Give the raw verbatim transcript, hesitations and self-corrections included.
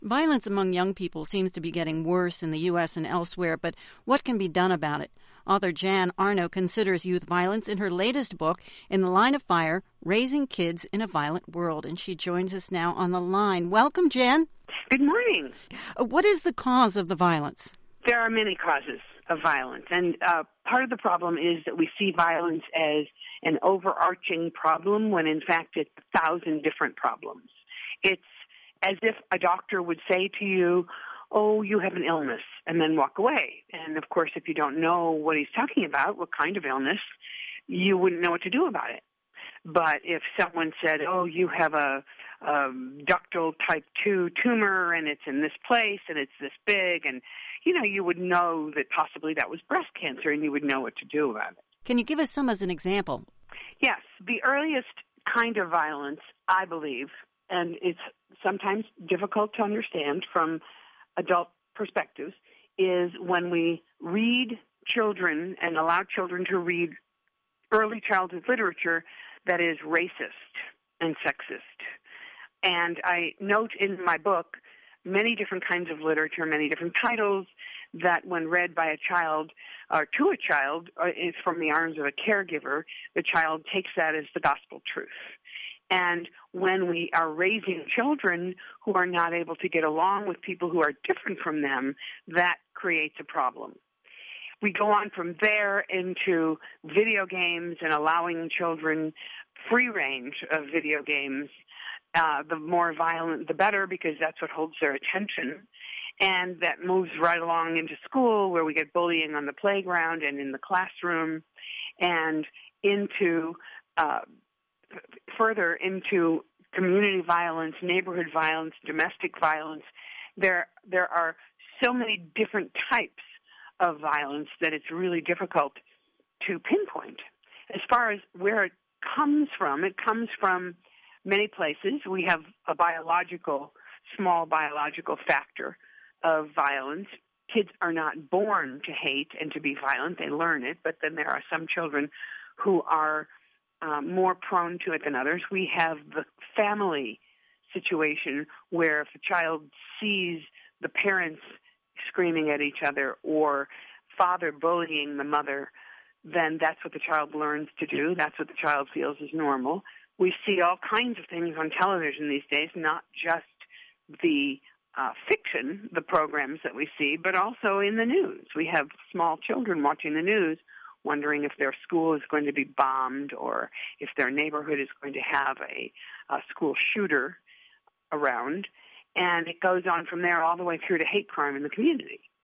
Violence among young people seems to be getting worse in the U S and elsewhere, but what can be done about it? Author Jan Arno considers youth violence in her latest book, In the Line of Fire, Raising Kids in a Violent World, and she joins us now on the line. Welcome, Jan. Good morning. What is the cause of the violence? There are many causes of violence, and uh, part of the problem is that we see violence as an overarching problem when, in fact, it's a thousand different problems. It's as if a doctor would say to you, oh, you have an illness, and then walk away. And, of course, if you don't know what he's talking about, what kind of illness, you wouldn't know what to do about it. But if someone said, oh, you have a, a ductal type two tumor, and it's in this place, and it's this big, and, you know, you would know that possibly that was breast cancer, and you would know what to do about it. Can you give us some as an example? Yes. The earliest kind of violence, I believe, and it's sometimes difficult to understand from adult perspectives, is when we read children and allow children to read early childhood literature that is racist and sexist. And I note in my book many different kinds of literature, many different titles that when read by a child or to a child uh, is from the arms of a caregiver, the child takes that as the gospel truth. And when we are raising children who are not able to get along with people who are different from them, that creates a problem. We go on from there into video games and allowing children free range of video games. Uh, the more violent, the better, because that's what holds their attention. And that moves right along into school, where we get bullying on the playground and in the classroom, and into uh, further into community violence, neighborhood violence, domestic violence. There, there are so many different types of violence that it's really difficult to pinpoint. As far as where it comes from, it comes from many places. We have a biological, small biological factor of violence. Kids are not born to hate and to be violent. They learn it, but then there are some children who are um, more prone to it than others. We have the family situation where if a child sees the parents screaming at each other or father bullying the mother, then that's what the child learns to do. That's what the child feels is normal. We see all kinds of things on television these days, not just the uh, fiction, the programs that we see, but also in the news. We have small children watching the news wondering if their school is going to be bombed or if their neighborhood is going to have a, a school shooter around. And it goes on from there all the way through to hate crime in the community.